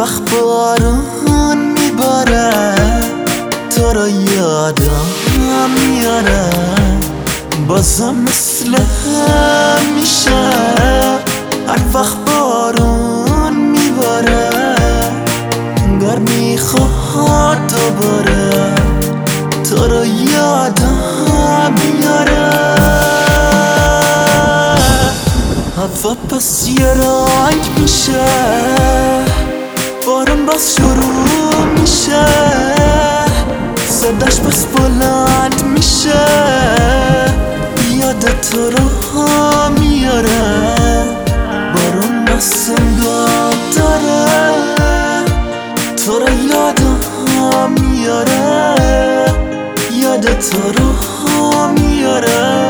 وقت بارون میباره تو رو یادم میاره، بازم مثل همیشه هر وقت بارون میباره انگار میخواد دوباره تو رو یادم میاره. هوا پس یه رنگ میشه، بارون باز شروع میشه، صداش پس بلند میشه، یاد تو رو میاره، بارون باز انگار داره تو رو یادم میاره، یاد تو رو میاره.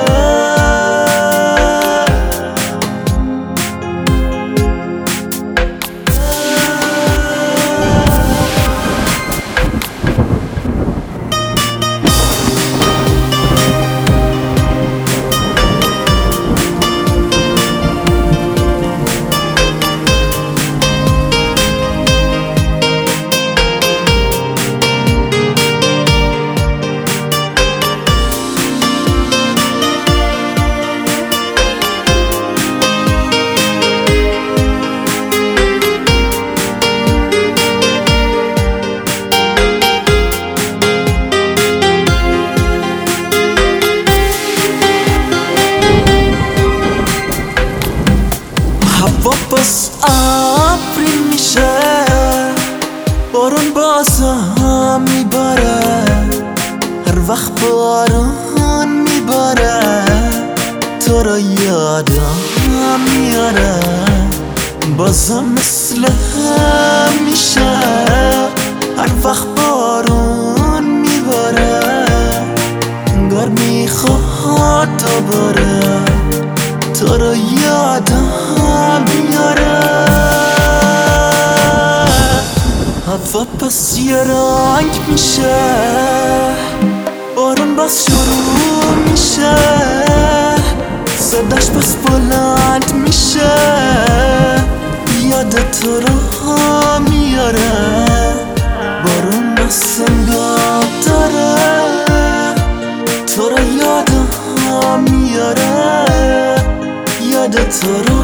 هوا باز ابری میشه، بارون بازم میباره، هر وقت بارون میباره تو رو یادم میاره، بازم مثل همیشه هر وقت بارون میباره انگار میخواد دوباره تو رو یادم میاره. هوا پس یه رنگ میشه، بارون باز شروع میشه، صداش پس بلند میشه، یاد تو رو میاره، بارون باز انگار داره تو رو یادم میاره، یاد تو رو